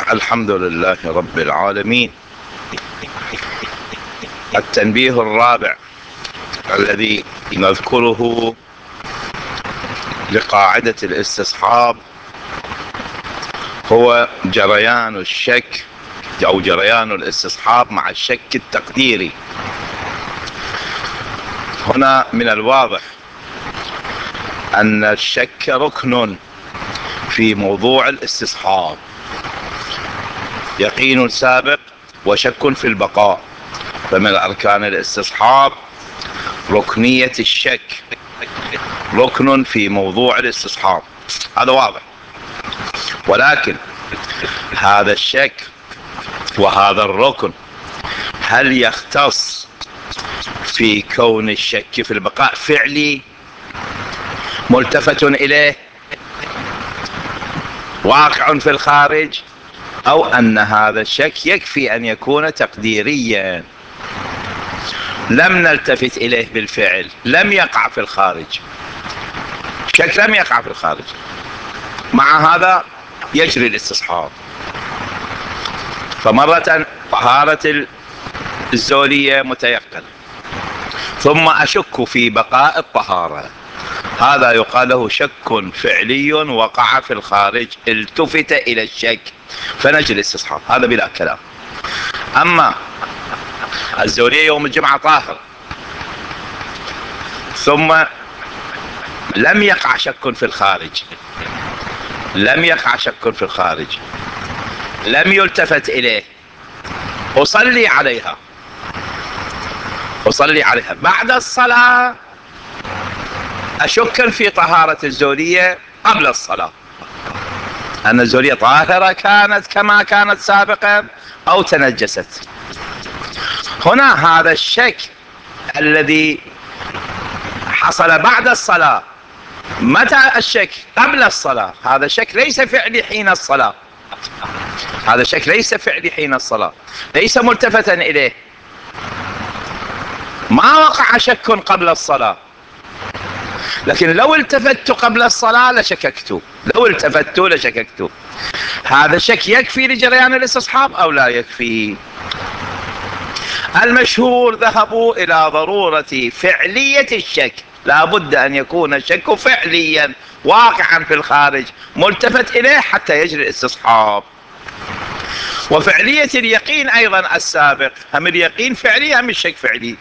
الحمد لله رب العالمين. التنبيه الرابع الذي نذكره لقاعدة الاستصحاب هو جريان الشك أو جريان الاستصحاب مع الشك التقديري. هنا من الواضح أن الشك ركن في موضوع الاستصحاب، يقين سابق وشك في البقاء، فمن أركان الاستصحاب ركنية الشك، ركن في موضوع الاستصحاب، هذا واضح. ولكن هذا الشك وهذا الركن هل يختص في كون الشك في البقاء فعلي ملتفت إليه واقع في الخارج، أو أن هذا الشك يكفي أن يكون تقديريا لم نلتفت إليه بالفعل، لم يقع في الخارج، شك لم يقع في الخارج، مع هذا يجري الاستصحاب. فمرة طهارة الزولية متيقن، ثم أشك في بقاء الطهارة، هذا يقال له شك فعلي وقع في الخارج، التفت إلى الشك فنجري الاستصحاب، هذا بلا كلام. أما الزولية يوم الجمعة طاهر ثم لم يقع شك في الخارج، لم يقع شك في الخارج، لم يلتفت إليه، أصلي عليها، أصلي عليها بعد الصلاة، أشك في طهارة الزولية قبل الصلاة، أن الزولية طاهرة كانت كما كانت سابقا أو تنجست. هنا هذا الشك الذي حصل بعد الصلاة، متى الشك؟ قبل الصلاة، هذا الشك ليس فعلي حين الصلاة، هذا الشك ليس فعلي حين الصلاة، ليس ملتفتا إليه، ما وقع شك قبل الصلاة، لكن لو التفت قبل الصلاة لشككت، لو التفت لشككت. هذا الشك يكفي لجريان الاستصحاب أو لا يكفي؟ المشهور ذهبوا إلى ضرورة فعلية الشك، لا بد أن يكون الشك فعليا واقعا في الخارج ملتفت إليه حتى يجري الاستصحاب. وفعلية اليقين أيضا السابق، هم اليقين فعلي هم الشك فعلي.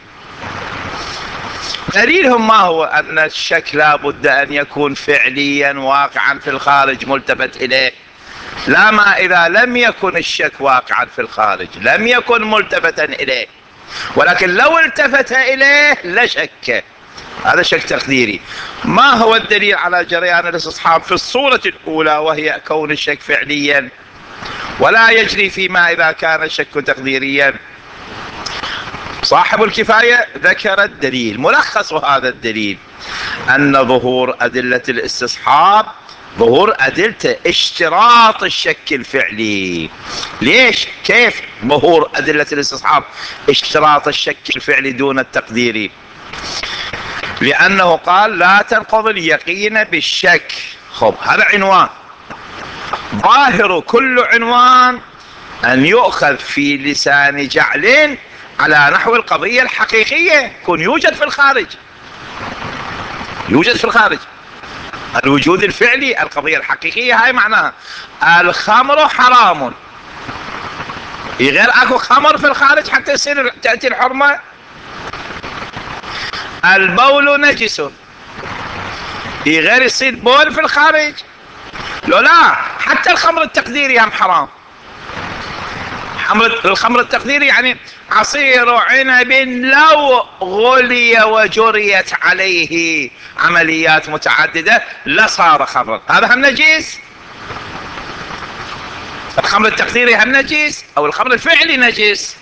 دليلهم ما هو؟ أن الشك لا بد أن يكون فعليا واقعا في الخارج ملتفت إليه، لا ما إذا لم يكن الشك واقعا في الخارج، لم يكن ملتفتا إليه، ولكن لو التفت إليه لشك، هذا شك تقديري. ما هو الدليل على جريان الاستصحاب في الصورة الأولى وهي كون الشك فعليا ولا يجري فيما إذا كان الشك تقديريا؟ صاحب الكفاية ذكر الدليل، ملخص هذا الدليل أن ظهور أدلة الاستصحاب ظهور أدلة اشتراط الشك الفعلي. ليش؟ كيف ظهور أدلة الاستصحاب اشتراط الشك الفعلي دون التقديري؟ لأنه قال لا تنقض اليقين بالشك. خب هذا عنوان، ظاهر كل عنوان أن يؤخذ في لسان جعل على نحو القضية الحقيقية، يكون يوجد في الخارج، يوجد في الخارج الوجود الفعلي، القضية الحقيقية هاي معناها الخمر حرام، غير اكو خمر في الخارج حتى يصير تأتي الحرمة. البول نجس، غير يصير بول في الخارج، لو لا حتى الخمر التقديري هم حرام. الخمر التقديري يعني عصير عنب لو غلي وجريت عليه عمليات متعددة لصار خمرا، هذا هم نجيس. الخمر التقديري هم نجيس او الخمر الفعلي نجيس.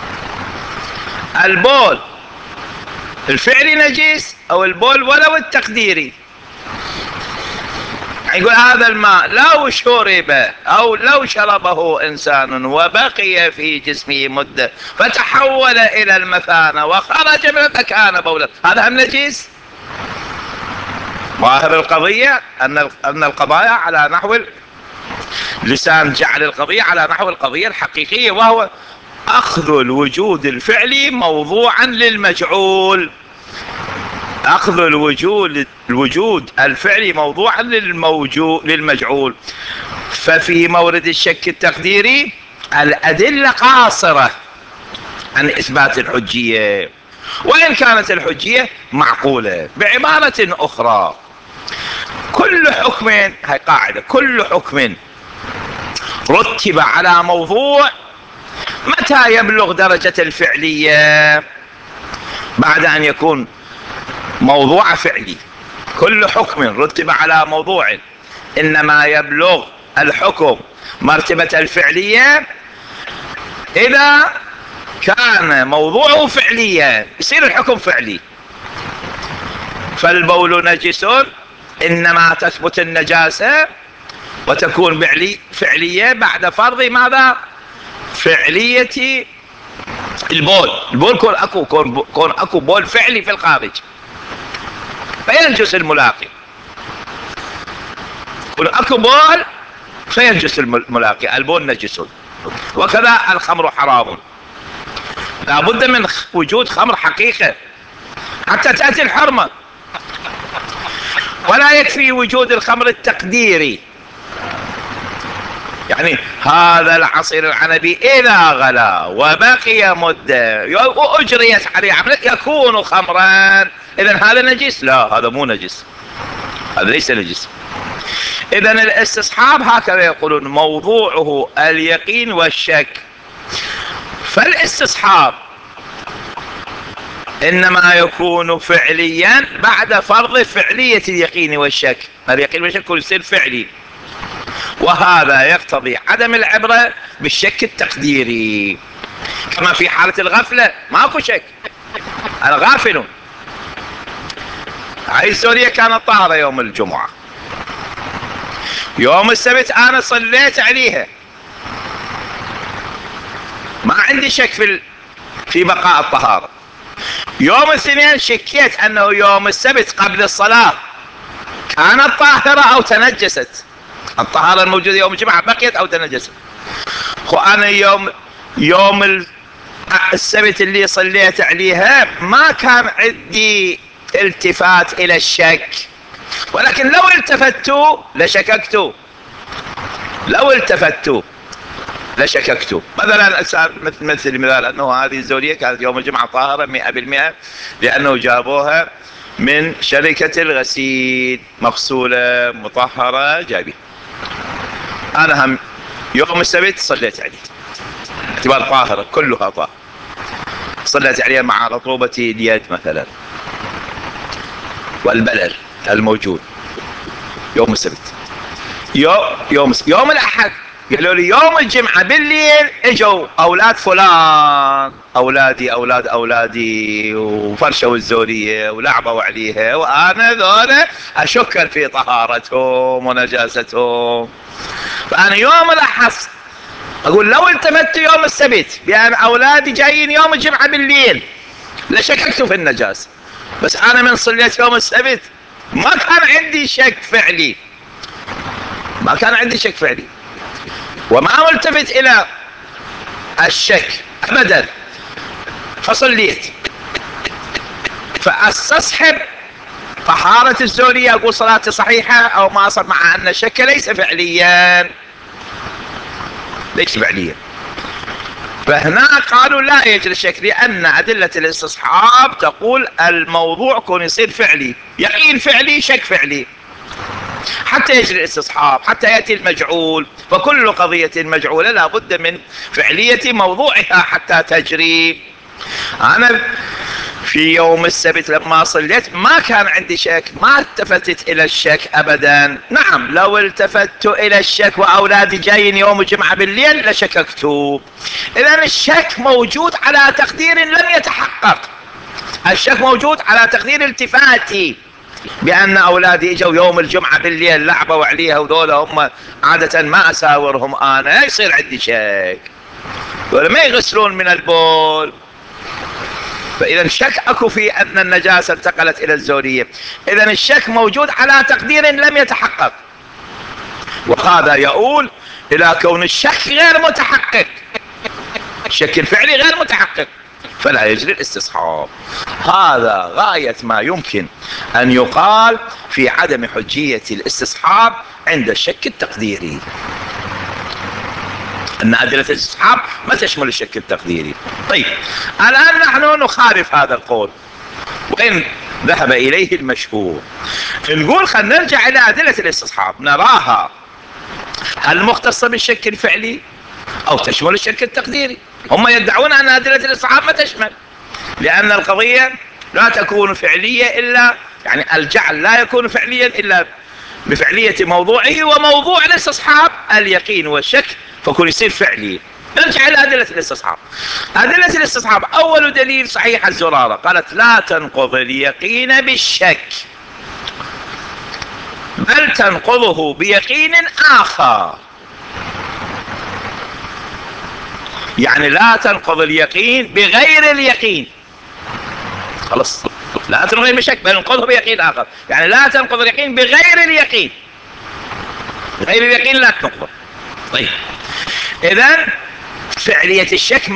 البول الفعلي نجيس او البول ولو التقديري. يقول هذا الماء لو شرب أو لو شربه إنسان وبقي في جسمه مدة فتحول إلى المثانة وخرج من المكان بولا، هذا هم نجيس. ظاهر القضية أن القضايا على نحو لسان جعل القضية على نحو القضية الحقيقية، وهو أخذ الوجود الفعلي موضوعا للمجعول. أخذ الوجود الفعلي موضوعا للمجعول. ففي مورد الشك التقديري الأدلة قاصرة عن إثبات الحجية، وإن كانت الحجية معقولة. بعبارة أخرى، كل حكم، هاي قاعدة، كل حكم رتب على موضوع متى يبلغ درجة الفعلية؟ بعد أن يكون موضوع فعلي. كل حكم رتب على موضوع إنما يبلغ الحكم مرتبة الفعلية إذا كان موضوعه فعليا، يصير الحكم فعلي. فالبول نجس، إنما تثبت النجاسة وتكون فعلية بعد فرض ماذا؟ فعلية البول. البول كون أكو بول فعلي في الخارج فينجس الملاقي. كون أكو بول فينجس الملاقي، البول نجس. وكذا الخمر حرام، لا بد من وجود خمر حقيقة حتى تأتي الحرمة. ولا يكفي وجود الخمر التقديري، يعني هذا العصير العنبي إذا غلا وبقي مدة وأجريت عليه عملية يكون خمرا، إذن هذا نجس؟ لا، هذا مو نجس، هذا ليس نجس. إذن الاستصحاب هكذا يقولون موضوعه اليقين والشك. فالاستصحاب إنما يكون فعليا بعد فرض فعلية اليقين والشك. اليقين والشك يصير فعلي، وهذا يقتضي عدم العبرة بالشك التقديري. كما في حالة الغفلة ماكو شك، الغافل. هاي الزورية كانت طاهرة يوم الجمعة، يوم السبت أنا صليت عليها، ما عندي شك في بقاء الطهارة. يوم الاثنين شكيت أنه يوم السبت قبل الصلاة كانت طاهرة أو تنجست. الطهارة الموجودة يوم الجمعة بقيت أو تنجست. وأنا يوم السبت اللي صليت عليها ما كان عندي التفات إلى الشك، ولكن لو التفتوا لشككتوا، لو التفتوا لشككتوا. مثلا مثل المثال أنه هذه الزوجية كانت يوم الجمعة طاهرة 100%، لأنه جابوها من شركة الغسيل مغسولة مطهرة جايبين. أنا هم يوم السبت صليت عليه اعتبار طاهرة، كلها طاهرة، صليت عليها مع رطوبة اليد مثلا والبلل الموجود يوم السبت. يوم الأحد قالوا لي يوم الجمعة بالليل اجوا أولاد فلان، أولادي وفرشوا الزورية ولعبوا عليها، وأنا ذولا أشكر في طهارتهم ونجاستهم. فأنا يوم الأحد أقول لو التفت يوم السبت بأن أولادي جايين يوم الجمعة بالليل لشككت في النجاسة، بس أنا من صليت يوم السبت ما كان عندي شك فعلي، ما كان عندي شك فعلي، وما ملتفت إلى الشك أبدا، فصليت. فأستصحب طهارة الزولية أقول صلاتي صحيحة أو ما أصل، مع أن الشك ليس فعليا، ليس فعليا. فهنا قالوا لا يجري الشك، لأن أدلة الاستصحاب تقول الموضوع كون يصير فعلي، يقين فعلي، شك فعلي، حتى يجري الاستصحاب، حتى يأتي المجعول. فكل قضية مجعولة لا بد من فعلية موضوعها حتى تجري. أنا في يوم السبت لما صليت ما كان عندي شك، ما التفتت إلى الشك أبدا. نعم لو التفت إلى الشك وأولادي جايين يوم الجمعة بالليل لشككت. إذن الشك موجود على تقدير لم يتحقق، الشك موجود على تقدير التفاتي، بأن أولادي اجوا يوم الجمعة بالليل لعبوا عليها وذولا هم عادة ما أساورهم، أنا يصير عندي شك، ولا ما يغسلون من البول. فإذا شك أكو في أن النجاسة انتقلت إلى الزورية. إذا الشك موجود على تقدير لم يتحقق، وهذا يؤول إلى كون الشك غير متحقق، الشك الفعلي غير متحقق، فلا يجري الاستصحاب. هذا غاية ما يمكن أن يقال في عدم حجية الاستصحاب عند الشك التقديري، أن أدلة الاستصحاب ما تشمل الشك التقديري. طيب الآن نحن نخالف هذا القول وإن ذهب إليه المشهور، نقول خلينا نرجع إلى أدلة الاستصحاب نراها هل مختصة بالشك الفعلي أو تشمل الشك التقديري. هم يدعون أن أدلة الاستصحاب ما تشمل، لأن القضية لا تكون فعلية إلا، يعني الجعل لا يكون فعليا إلا بفعلية موضوعه، وموضوع الاستصحاب اليقين والشك، فكون يصير فعلي. نرجع إلى أدلة الاستصحاب. أدلة الاستصحاب أول دليل صحيح الزرارة قالت لا تنقض اليقين بالشك بل تنقضه بيقين آخر. يعني لا تنقض اليقين بغير اليقين، خلاص لا تنقض بالشك بل تنقضه بيقين آخر، يعني لا تنقض اليقين بغير اليقين، غير اليقين لا تنقض. طيب إذن فعلية الشك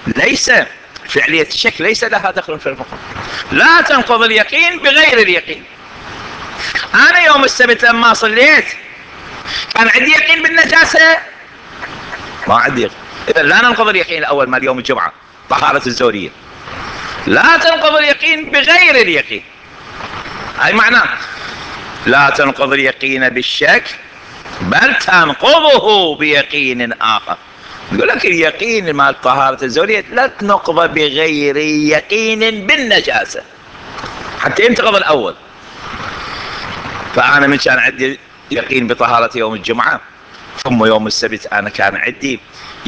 ليس لها دخل في المقام. لا تنقض اليقين بغير اليقين. أنا يوم السبت لما صليت كان عندي يقين بالنجاسة؟ ما عندي يقين. إذا لا ننقض اليقين الأول مال يوم الجمعة طهارة الزورية. لا تنقض اليقين بغير اليقين، هاي معناه لا تنقض اليقين بالشك بل تنقضه بيقين آخر. يقول لك اليقين مال طهارة الزورية لا تنقض بغير يقين بالنجاسة حتى ينتقض الأول. فأنا من كان عندي يقين بطهارة يوم الجمعة ثم يوم السبت أنا كان عندي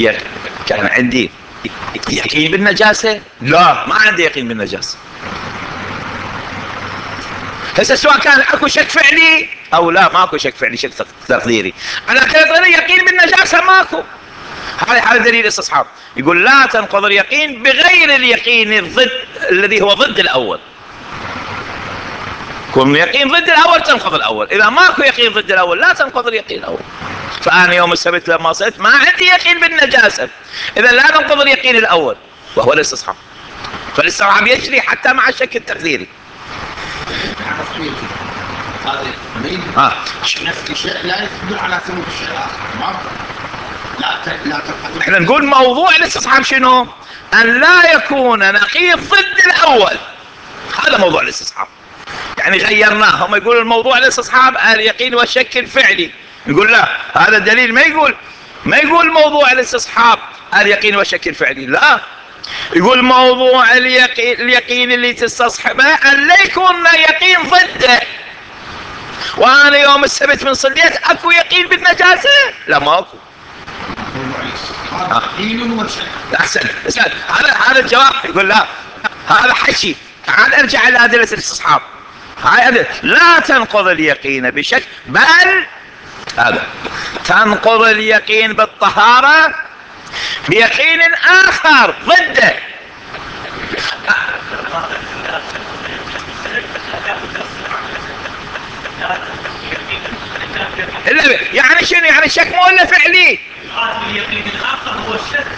يقين بالنجاسة؟ لا، ما عندي يقين بالنجاسة. هسه سواء كان اكو شك فعلي او لا، ماكو شك فعلي، شك تقديري، انا كنظري يقين بالنجاسة ماكو. هذا دليل استصحاب. يقول لا تنقض اليقين بغير اليقين الذي هو ضد الاول. كون يقين ضد الاول تنقض الاول، اذا ماكو يقين ضد الاول لا تنقض اليقين الاول. فانا يوم السبت لما صليت ما عندي يقين بالنجاسة، اذا لا ننقض اليقين الاول وهو الاستصحاب. فالاستصحاب يجري حتى مع الشك التقديري. نفس الشيء لا يدل على ثبوت الشيء الاخر. لا احنا نقول موضوع الاستصحاب شنو؟ ان لا يكون نقيض ضد الاول. هذا موضوع الاستصحاب. يعني غيرناه. هم يقولوا الموضوع الاستصحاب اليقين والشك الفعلي، نقول لا، هذا الدليل ما يقول موضوع الاستصحاب اليقين والشك الفعلي، لا، يقول موضوع اليقين اللي تستصحبه ان لا يكون يقين ضده. وانا يوم السبت من صليت اكو يقين بالنجاسة؟ لا ماكو. احسن هذا الجواب. يقول لا، هذا حكي. تعال ارجع الى ادلة الاستصحاب. هاي لا تنقض اليقين بشك بل هذا تنقض اليقين بالطهارة بيقين آخر ضده. يعني شنو؟ يعني الشك مو إلا فعلي. اليقين الآخر هو الشك.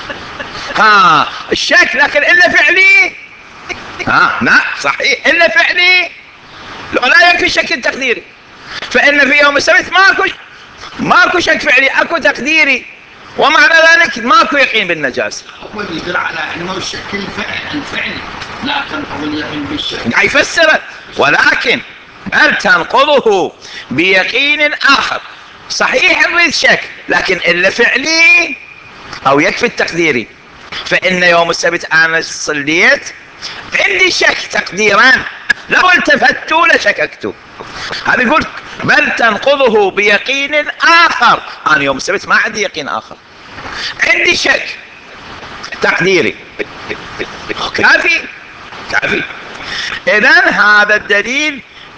الشك لكن إلا فعلي. نعم صحيح إلا فعلي، لو لا يكفي الشك التقديري. فإن في يوم السبت ماكو شك فعلي، اكو تقديري، ومعنى ذلك ماكو يقين بالنجاسة. هو يدل على انه الشك الفعلي لا تنقض اليقين بالشك. قاعد يفسر ولكن بل تنقضه بيقين آخر. صحيح نريد شك لكن إلا فعلي أو يكفي التقديري. فإن يوم السبت أنا صليت عندي شك تقديرا، لو التفت لشككت. هذا يقول بل تنقضه بيقين آخر. أنا يوم السبت ما عندي يقين آخر، عندي شك تقديري. كافي. إذن هذا الدليل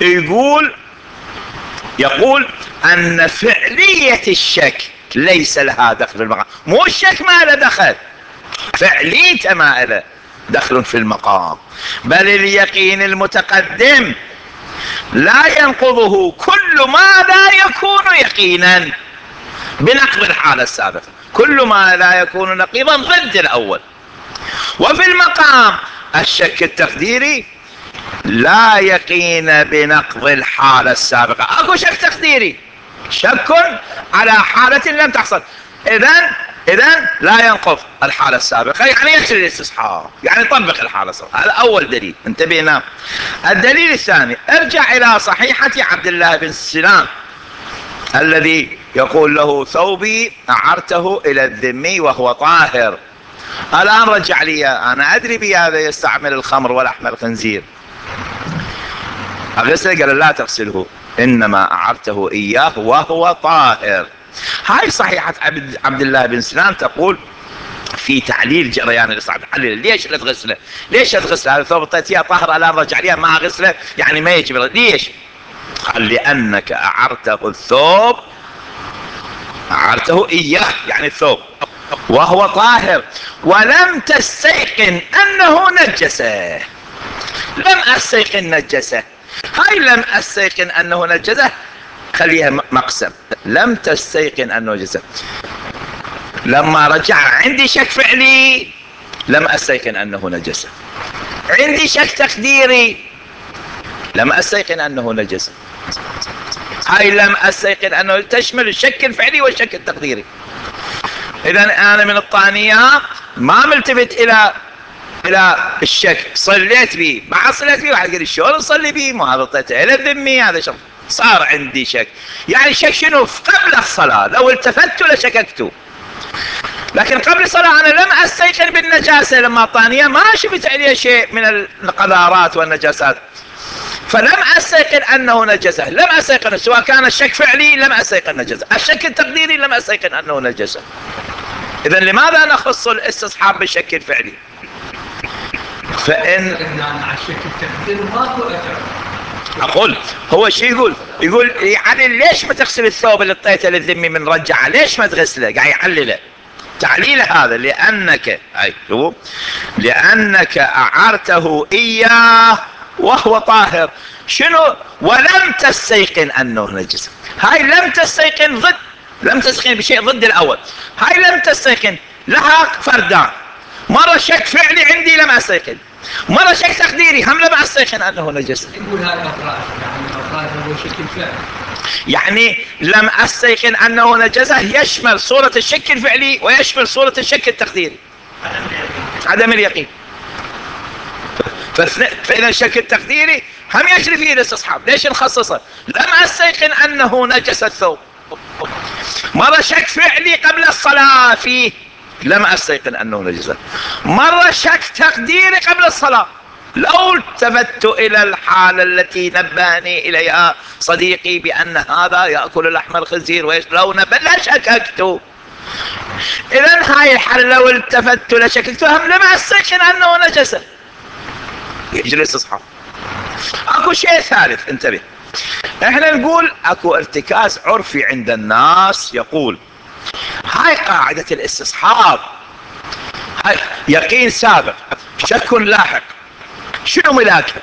يقول أن فعلية الشك ليس لها دخل في المقام. مو الشك ما له دخل، فعليته ما له دخل في المقام، بل اليقين المتقدم لا ينقضه كل ما لا يكون يقينا. بنقض الحالة السابقة، كل ما لا يكون نقيضا ضد الأول. وفي المقام الشك التقديري لا يقين بنقض الحالة السابقة، اكو شك تقديري، شك على حالة لم تحصل، اذن لا ينقض الحالة السابقة، يعني يجري الاستصحاب، يعني يطبق الحالة السابقة. هذا اول دليل، انتبهنا. الدليل الثاني، ارجع الى صحيحة عبد الله بن سلام الذي يقول له ثوبي اعرته الى الذمي وهو طاهر، الان رجع لي، انا ادري بهذا يستعمل الخمر ولحم الخنزير، اغسله؟ قال لا تغسله، انما اعرته اياه وهو طاهر. هاي صحيحة عبد الله بن سلام تقول في تعليل جريان الإصابة، تعليل ليش لا تغسله؟ ليش تغسله؟ هذا ثوب طيتيه طاهر الان رجع لي ما اغسله، يعني ما يجب. ليش؟ قال لانك اعرته الثوب، اعرته اياه يعني الثوب وهو طاهر، ولم تستيقن انه نجسه. لم استيقن نجسه، هاي لم استيقن انه نجسه خليها مقسم، لم تستيقن انه نجسه. لما رجع عندي شك فعلي لم استيقن انه نجسه، عندي شك تقديري لم استيقن انه نجسه. هاي لم استيقن انه تشمل الشك الفعلي والشك التقديري. اذا انا من الطانية ما ملتفت الى الشك، صليت به، ما صليت به، واحد قال شلون نصلي به؟ ما هذا طيته الى الذمي، هذا شرط. صار عندي شك، يعني شك شنو؟ قبل الصلاة، لو التفت لشككت، لكن قبل الصلاة انا لم استيقن بالنجاسة، لما طانية ما شفت عليها شيء من القذارات والنجاسات، فلم استيقن انه نجسه، لم استيقن، سواء كان الشك فعلي لم استيقن نجسه، الشك التقديري لم استيقن انه نجسه. اذا لماذا نخص الاستصحاب بالشك الفعلي؟ فان مع الشك التقديري ماكو اثر. اقول هو شو يقول يعني ليش ما تغسل الثوب اللي طيته للذمي من رجعه؟ ليش ما تغسله؟ قاعد يعلله تعليله هذا، لانك اعرته اياه وهو طاهر. شنو؟ ولم تستيقن انه نجس. هاي لم تستيقن ضد، لم تستيقن بشيء ضد الاول. هاي لم تستيقن لها فردان، مرة شك فعلي عندي لم استيقن، مرة شك تقديري هم لم استيقن انه نجس. يقول هاي اطراف، يعني الاطراف هو شك الفعل، يعني لم استيقن انه نجسه يشمل صورة الشك الفعلي ويشمل صورة الشك التقديري، عدم اليقين. فاذا الشك التقديري هم يجري فيه الاستصحاب. ليش نخصصه؟ لم استيقن انه نجس الثوب، مرة شك فعلي قبل الصلاة فيه لم استيقن انه نجس، مرة شك تقديري قبل الصلاة، لو التفت الى الحالة التي نبهني اليها صديقي بان هذا يأكل لحم الخنزير لو نبه لشككت. اذا هاي الحالة لو التفت لشككت هم لم استيقن انه نجس، يجري استصحاب. اكو شيء ثالث، انتبه، احنا نقول اكو ارتكاز عرفي عند الناس، يقول هاي قاعدة الاستصحاب، هاي يقين سابق شك لاحق. شنو ملاكهم؟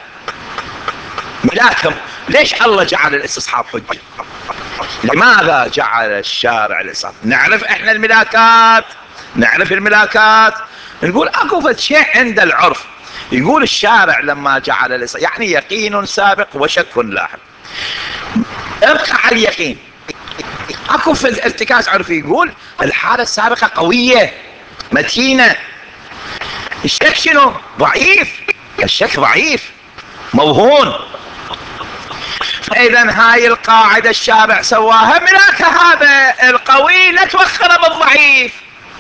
ليش الله جعل الاستصحاب حجة؟ لماذا جعل الشارع الاستصحاب؟ نعرف احنا الملاكات، نعرف الملاكات، نقول اكو فد شيء عند العرف، يقول الشارع لما جعل الاستصحاب يعني يقين سابق وشك لاحق. ابقى على اليقين. اكو في ارتكاز عرفي يقول الحالة السابقة قوية متينة، الشك شنو؟ ضعيف، الشك ضعيف موهون. فاذا هاي القاعدة الشارع سواها ملاك هذا القوي لا توخر بالضعيف،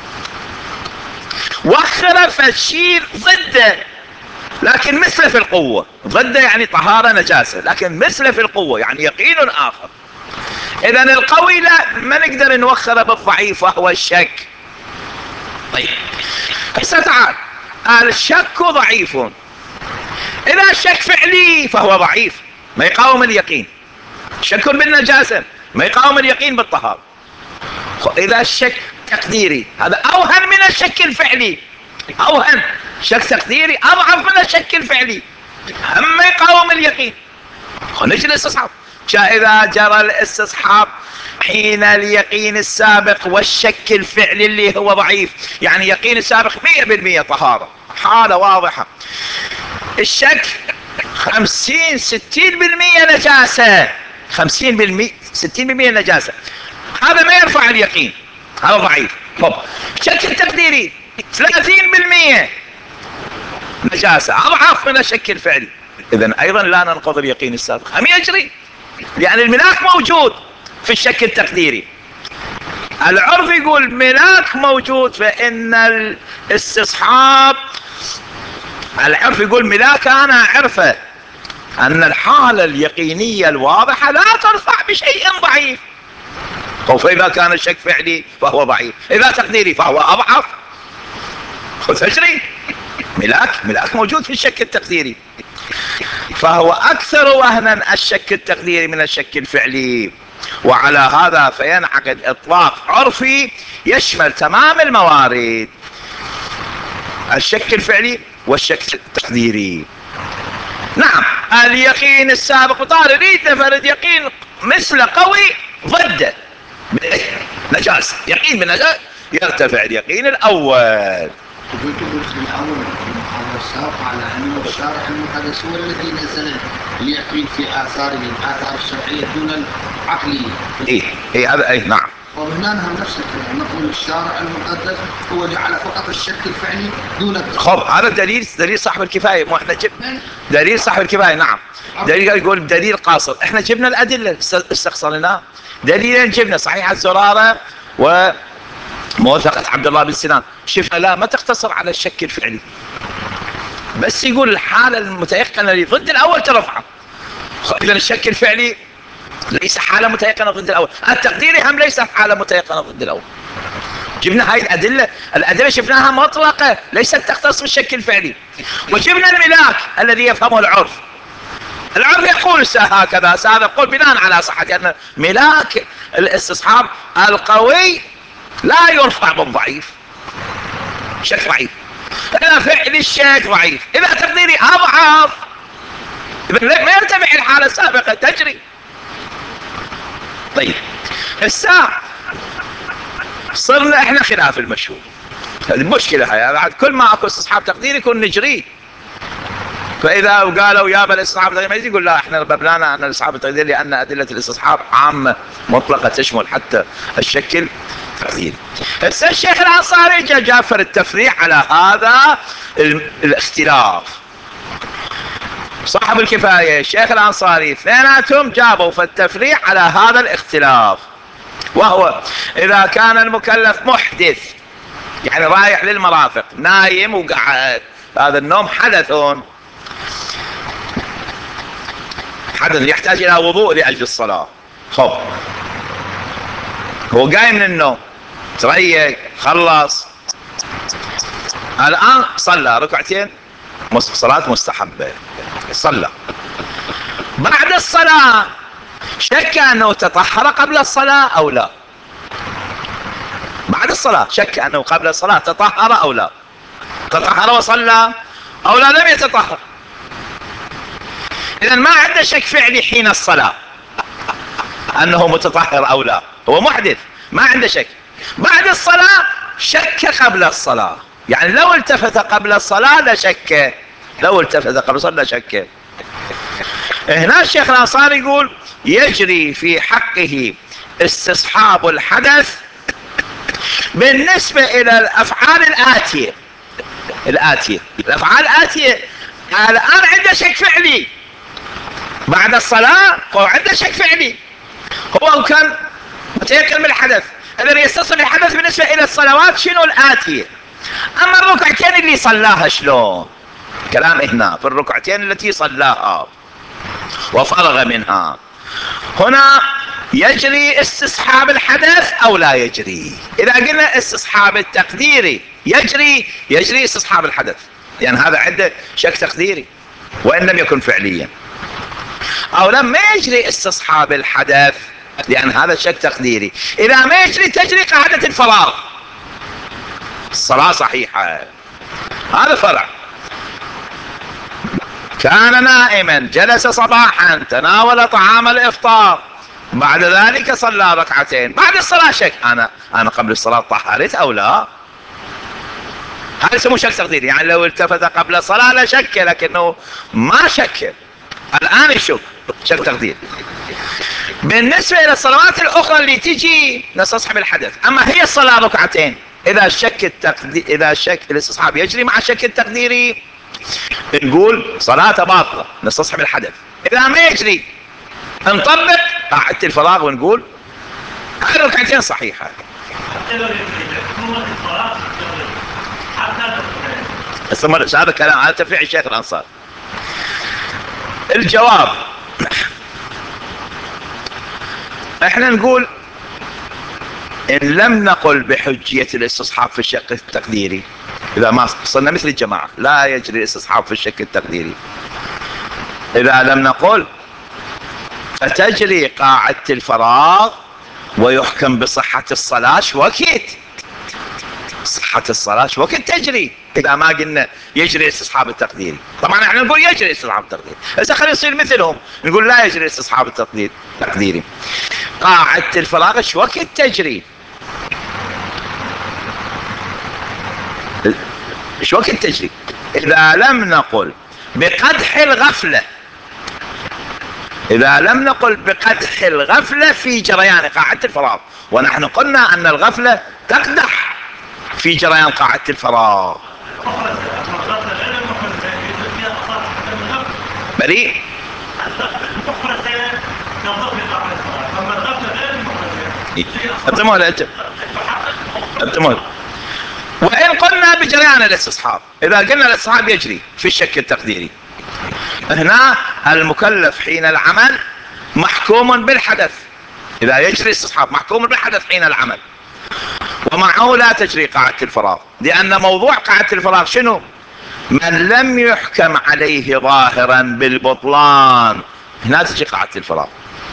وخر فالشيء ضده، لكن مثله في القوة، ضده يعني طهارة نجاسة، لكن مثله في القوة يعني يقين آخر. إذن القوي لا، ما نقدر نوخر بالضعيف وهو الشك. طيب هسه تعال، الشك ضعيف، إذا الشك فعلي فهو ضعيف ما يقاوم اليقين، شك بالنجاسة ما يقاوم اليقين بالطهارة. إذا الشك تقديري هذا أوهن من الشك الفعلي، أوهن، شك تقديري أضعف من الشك الفعلي، هم ما يقاوم اليقين. نجي الاستصحاب. إذا جرى الاستصحاب حين اليقين السابق والشك الفعلي اللي هو ضعيف. يعني يقين السابق 100% طهارة، حالة واضحة. الشك 50-60% نجاسة، 50-60% نجاسة، هذا ما يرفع اليقين، هذا ضعيف. طب الشك التقديري 30% نجاسة، أضعف من الشك الفعلي. إذن أيضا لا ننقض اليقين السابق، هم يجري، لأن الملاك موجود في الشك التقديري. العرف يقول ملاك موجود، فإن الاستصحاب، العرف يقول ملاك أنا أعرفه أن الحالة اليقينية الواضحة لا ترفع بشيء ضعيف. فإذا كان الشك فعلي فهو ضعيف، إذا تقديري فهو أضعف. تجري ملاك موجود في الشك التقديري، فهو أكثر وهنا الشك التقديري من الشك الفعلي. وعلى هذا فينعقد إطلاق عرفي يشمل تمام الموارد، الشك الفعلي والشك التقديري. نعم اليقين السابق طال، يريد نفرد يقين مثل قوي ضده نجاسة، يقين بالنجاسة يرتفع اليقين الأول. السابق على أن الشارع المقدس هو الذي نزل اليقين في آثاره من آثار الشرعية دون العقلية. هذا نعم. وهنا نهم نفس الكلام، نقول الشارع المقدس هو جعل فقط الشك الفعلي دون هذا دليل صاحب الكفاية. مو احنا جبنا دليل صاحب الكفاية. نعم دليل يقول دليل قاصر، احنا جبنا الأدلة استخسرناه. دليلين جبنا صحيح الزرارة وموثقة عبد الله بن سنان، شفنا لا ما تقتصر على الشك الفعلي، بس يقول الحالة المتيقنة اللي ضد الأول ترفعه. إذن الشك الفعلي ليس حالة متيقنة ضد الأول، التقديري هم ليس حالة متيقنة ضد الأول. جبنا هاي الأدلة شفناها مطلقة ليست تختص بالشك الفعلي. وجبنا الملاك الذي يفهمه العرف يقول هكذا، هذا يقول بناء على صحة أن ملاك الاستصحاب القوي لا يرفع بالضعيف، شك ضعيف. إذا فعل الشك ضعيف، إذا تقديري أضعف، إذا ما يرتفع الحالة السابقة تجري. طيب الساعة صرنا احنا خلاف المشهور، هذه المشكلة هاي. بعد كل ما اكو استصحاب تقديري يكون نجري، فاذا قالوا يا الاستصحاب التقديري يقول لا احنا مبنانا ان الاستصحاب التقديري لان ادلة الاستصحاب عامة مطلقة تشمل حتى الشكل التقديري. هسه الشيخ الانصاري جاب فرد التفريع على هذا الاختلاف. صاحب الكفاية الشيخ الانصاري اثنيناتهم جابوا في التفريع على هذا الاختلاف، وهو إذا كان المكلف محدث، يعني رايح للمرافق نايم وقعد، هذا النوم حدث يحتاج إلى وضوء لأجل الصلاة. خب هو قايم من النوم تريق خلص، الآن صلى ركعتين صلاة مستحبة، صلى بعد الصلاة شك أنه تطهر قبل الصلاة أو لا. بعد الصلاة شك أنه قبل الصلاة تطهر أو لا، تطهر وصلى أو لا لم يتطهر. إذن ما عنده شك فعلي حين الصلاة أنه متطهر أو لا، هو محدث ما عنده شك. بعد الصلاة شك قبل الصلاة، يعني لو التفت قبل الصلاة لشك، لو التفت قبل الصلاة لشك. هنا الشيخ الأنصاري يقول يجري في حقه استصحاب الحدث بالنسبة إلى الأفعال الآتية. الأفعال الآتية الآن عنده شك فعلي، بعد الصلاة هو عنده شك فعلي، هو كان متيقن من الحدث، إذن يستصحب الحدث بالنسبة إلى الصلوات شنو الآتية. أما الركعتين اللي صلاها شلون؟ كلام هنا في الركعتين التي صلاها وفرغ منها، هنا يجري استصحاب الحدث أو لا يجري؟ إذا قلنا استصحاب التقديري يجري استصحاب الحدث، لأن هذا عنده شك تقديري وإن لم يكن فعليا. أو لما يجري استصحاب الحدث لأن هذا شك تقديري. إذا ما يجري تجري قاعدة الفراغ، الصلاة صحيحة. هذا فرع. كان نائما جلس صباحا تناول طعام الإفطار بعد ذلك صلى ركعتين، بعد الصلاة شك، أنا قبل الصلاة طهرت أو لا؟ هذا يسموه شك تقديري، يعني لو التفت قبل الصلاة لا شك، لكنه ما شك، الآن يشك، شك تقديري. بالنسبة إلى الصلوات الأخرى اللي تجي نستصحب الحدث. أما هي الصلاة ركعتين، إذا شك الاستصحاب يجري مع الشك التقديري نقول صلاة باطلة، نستصحب الحدث. إذا ما يجري نطبق قاعدة الفراغ ونقول الركعتين صحيحة. هذا كلام على تفريع الشيخ الأنصاري. الجواب احنا نقول ان لم نقل بحجية الاستصحاب في الشق التقديري، اذا ما صرنا مثل الجماعة لا يجري الاستصحاب في الشق التقديري، اذا لم نقل فتجري قاعدة الفراغ ويحكم بصحة الصلاة شوكت، صحة الصلاة شوكت تجري اذا ما قلنا يجري الاستصحاب التقديري. طبعا احنا نقول يجري الاستصحاب التقديري، اذا خلينا نصير مثلهم نقول لا يجري الاستصحاب التقديري. قاعدة الفراغ شوكت تجري، شوكت تجري اذا لم نقل بقدح الغفلة، إذا لم نقل بقدح الغفلة في جريان قاعدة الفراغ، ونحن قلنا أن الغفلة تقدح في جريان قاعدة الفراغ. بريء وإن قلنا بجريان الاستصحاب، إذا قلنا الاستصحاب يجري في الشك التقديري، هنا المكلف حين العمل محكوم بالحدث، إذا يجري استصحاب محكوم بالحدث حين العمل، ومعه لا تجري قاعدة الفراغ، لأن موضوع قاعدة الفراغ شنو؟ من لم يحكم عليه ظاهرا بالبطلان، هنا تجري قاعدة الفراغ.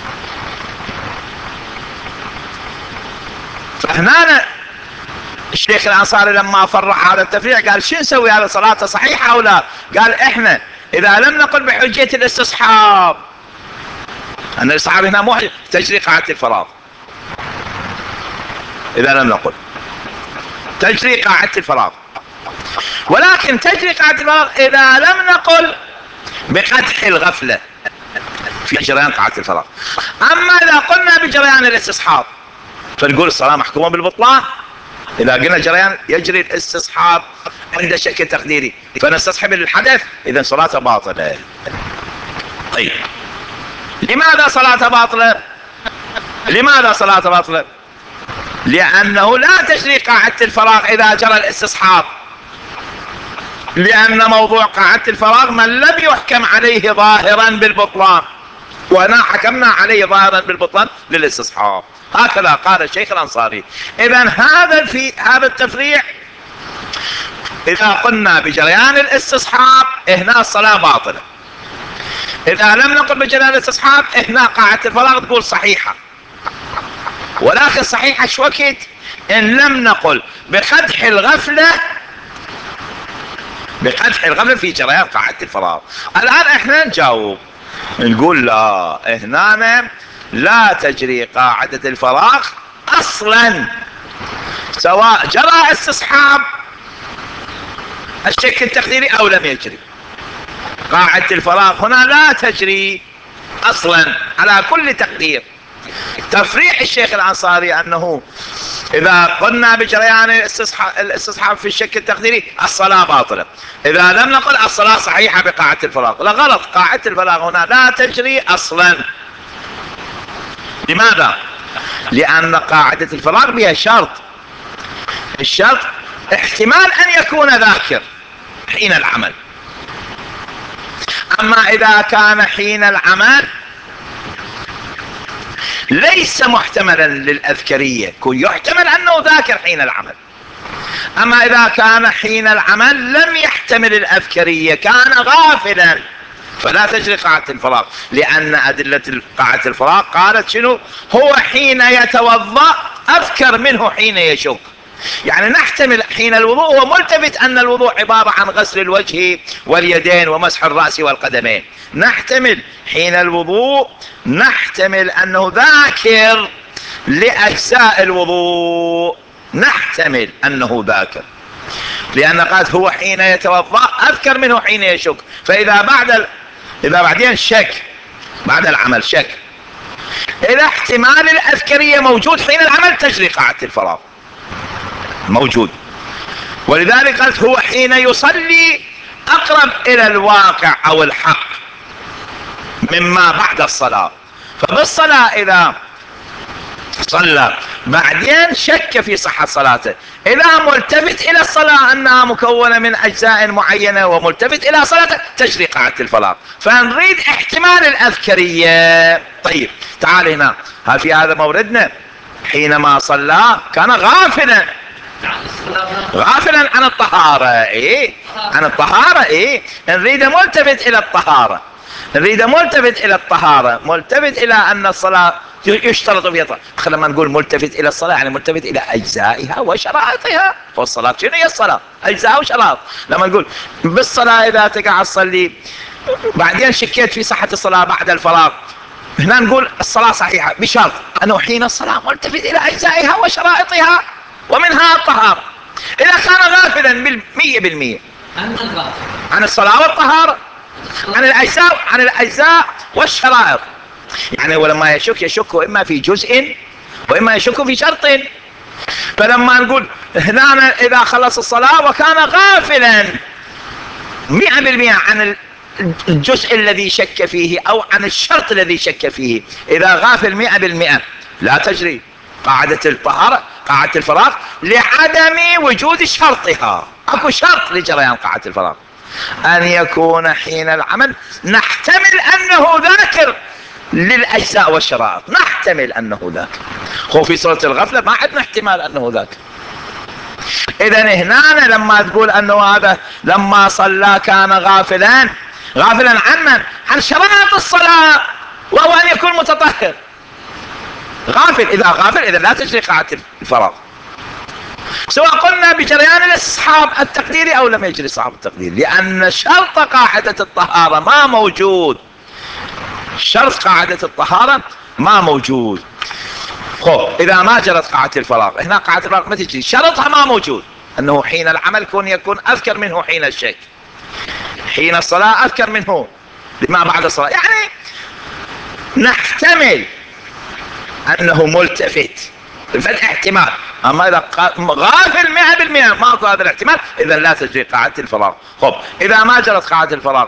فهنا الشيخ الأنصاري لما فرح هذا التفريع قال شو نسوي، هذا صلاته صحيحة أو لا؟ قال احنا إذا لم نقل بحجية الاستصحاب، أن الاستصحاب هنا مو تجري قاعدة الفراغ، إذا لم نقل تجري قاعدة الفراغ، ولكن تجري قاعدة الفراغ إذا لم نقل بقدح الغفلة في جريان قاعدة الفراغ. أما إذا قلنا بجريان الاستصحاب فنقول الصلاة محكومة بالبطلان، إذا قلنا جريان يجري الاستصحاب عند شك تقديري فنستصحب الحدث، إذا صلاته باطلة. طيب لماذا صلاته باطلة؟ لماذا صلاة باطلة؟ لأنه لا تجري قاعدة الفراغ إذا جرى الاستصحاب، لأن موضوع قاعدة الفراغ من لم يحكم عليه ظاهرا بالبطلان، وهنا حكمنا عليه ظاهرا بالبطلان للاستصحاب، هكذا قال الشيخ الأنصاري. إذن هذا التفريع إذا قلنا بجريان الاستصحاب هنا الصلاة باطلة، إذا لم نقل بجريان الاستصحاب هنا قاعدة الفراغ تقول صحيحة، ولكن صحيحة شوكت إن لم نقل بقدح الغفلة في جريان قاعدة الفراغ. الآن احنا نجاوب نقول لا، هنا لا تجري قاعدة الفراغ أصلا، سواء جرى استصحاب الشك التقديري أو لم يجري، قاعدة الفراغ هنا لا تجري أصلا على كل تقدير. تفريع الشيخ الأنصاري أنه إذا قلنا بجريان الاستصحاب في الشك التقديري الصلاة باطلة، إذا لم نقل الصلاة صحيحة بقاعدة الفراغ، لا غلط، قاعدة الفراغ هنا لا تجري أصلا. لماذا؟ لأن قاعدة الفراغ بها شرط، الشرط احتمال أن يكون ذاكر حين العمل. أما إذا كان حين العمل ليس محتملا للأذكرية، يحتمل أنه ذاكر حين العمل. أما إذا كان حين العمل لم يحتمل الأذكرية، كان غافلا، فلا تجري قاعدة الفراغ، لأن أدلة قاعدة الفراغ قالت شنو؟ هو حين يتوضأ أذكر منه حين يشك، يعني نحتمل حين الوضوء وملتفت أن الوضوء عبارة عن غسل الوجه واليدين ومسح الرأس والقدمين. نحتمل حين الوضوء، نحتمل أنه ذاكر لأجزاء الوضوء، نحتمل أنه ذاكر، لأن قالت هو حين يتوضأ أذكر منه حين يشك. فإذا إذا بعدين شك بعد العمل شك، إذا احتمال الأذكرية موجود حين العمل تجري قاعدة الفراغ موجود. ولذلك قالت هو حين يصلي أقرب إلى الواقع أو الحق مما بعد الصلاة. فبالصلاة إذا صلى بعدين شك في صحة صلاته، إذا ملتفت إلى الصلاة أنها مكونة من أجزاء معينة وملتفت إلى صلاته تجري قاعدة الفراغ. فنريد احتمال الأذكرية. طيب تعال هنا، في هذا موردنا حينما صلى كان غافلا عن الطهارة. عن الطهارة. نريد ملتفت إلى الطهارة، نريد ملتفت إلى الطهارة، ملتفت إلى أن الصلاة يشترط فيها طهارة. لما نقول ملتفت إلى الصلاة يعني ملتفت إلى أجزائها وشرائطها. والصلاة شنو هي الصلاة؟ أجزاء وشرائط. لما نقول بالصلاة إذا تقع تصلي بعدين شكيت في صحة الصلاة بعد الفراغ، هنا نقول الصلاة صحيحة بشرط أنه حين الصلاة ملتفت إلى أجزائها وشرائطها ومنها الطهارة. إذا كان غافلا 100% عن الصلاة والطهارة، عن الأجزاء والشرائط، يعني ولما يشك إما في جزء وإما يشك في شرط. فلما نقول هنا إذا خلص الصلاة وكان غافلا 100% عن الجزء الذي شك فيه أو عن الشرط الذي شك فيه، إذا غافل 100% لا تجري قاعدة الطهارة قاعدة الفراغ لعدم وجود شرطها. اكو شرط لجريان قاعدة الفراغ أن يكون حين العمل نحتمل أنه ذاكر للأجزاء والشرائط، نحتمل أنه ذاكر. هو في صورة الغفلة ما عندنا احتمال أنه ذاكر. إذا هنا لما تقول أنه هذا لما صلى كان غافلا عن من؟ عن شرائط الصلاة، وهو أن يكون متطهر. غافل إذا لا تجري قاعدة الفراغ، سواء قلنا بجريان الاستصحاب التقديري أو لم يجري الاستصحاب التقديري، لأن شرط قاعدة الطهارة ما موجود. شرط قاعدة الطهارة ما موجود. إذا ما جرت قاعدة الفراغ، هنا قاعدة الفراغ ما تجري، شرطها ما موجود، أنه حين العمل يكون أذكر منه حين الشك، حين الصلاة أذكر منه لما بعد الصلاة. يعني نحتمل أنه ملتفت فالاحتمال، أما إذا غافل 100% ماكو هذا الاحتمال، إذا لا تجري قاعدة الفراغ. إذا ما جرت قاعدة الفراغ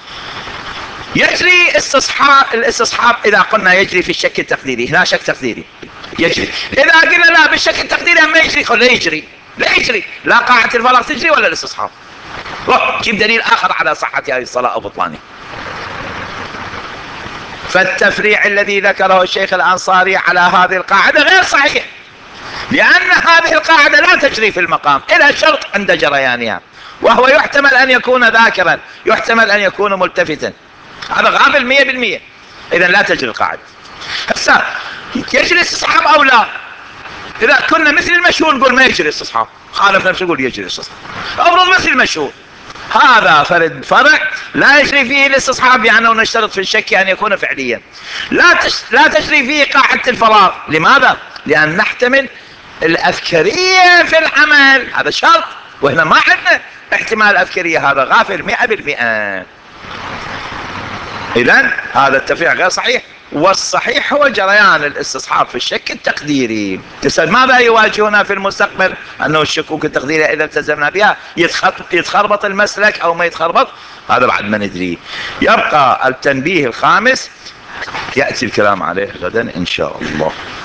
يجري الاستصحاب. إذا قلنا يجري في الشك التقديري، هنا شك تقديري يجري. إذا قلنا لا بالشك التقديري ما يجري، لا يجري لا قاعدة الفراغ تجري ولا الاستصحاب. جيب دليل آخر على صحة هذه الصلاة أو بطلانها. فالتفريع الذي ذكره الشيخ الأنصاري على هذه القاعدة غير صحيح، لأن هذه القاعدة لا تجري في المقام إلا شرط عند جريانها، وهو يحتمل أن يكون ذاكرا، يحتمل أن يكون ملتفتا. هذا غافل 100%، إذا لا تجري القاعدة. هسه يجري استصحاب أو لا؟ إذا كنا مثل المشهور نقول ما يجري استصحاب، خالف نفسه يقول يجري استصحاب. أفرض مثل المشهور، هذا فرع لا يجري فيه الاستصحاب، يعني نشترط في الشك أن يكون فعليا. لا تجري فيه قاعدة الفراغ. لماذا؟ لأن نحتمل الأذكرية في العمل، هذا شرط، وهنا ما عندنا احتمال الأذكرية، هذا غافل 100%. إذن هذا التفريع غير صحيح. والصحيح هو جريان الاستصحاب في الشك التقديري. تسأل ماذا يواجهنا في المستقبل؟ أنه الشكوك التقديرية إذا التزمنا بها يتخربط المسلك أو ما يتخربط، هذا بعد ما ندري. يبقى التنبيه الخامس يأتي الكلام عليه غدا إن شاء الله.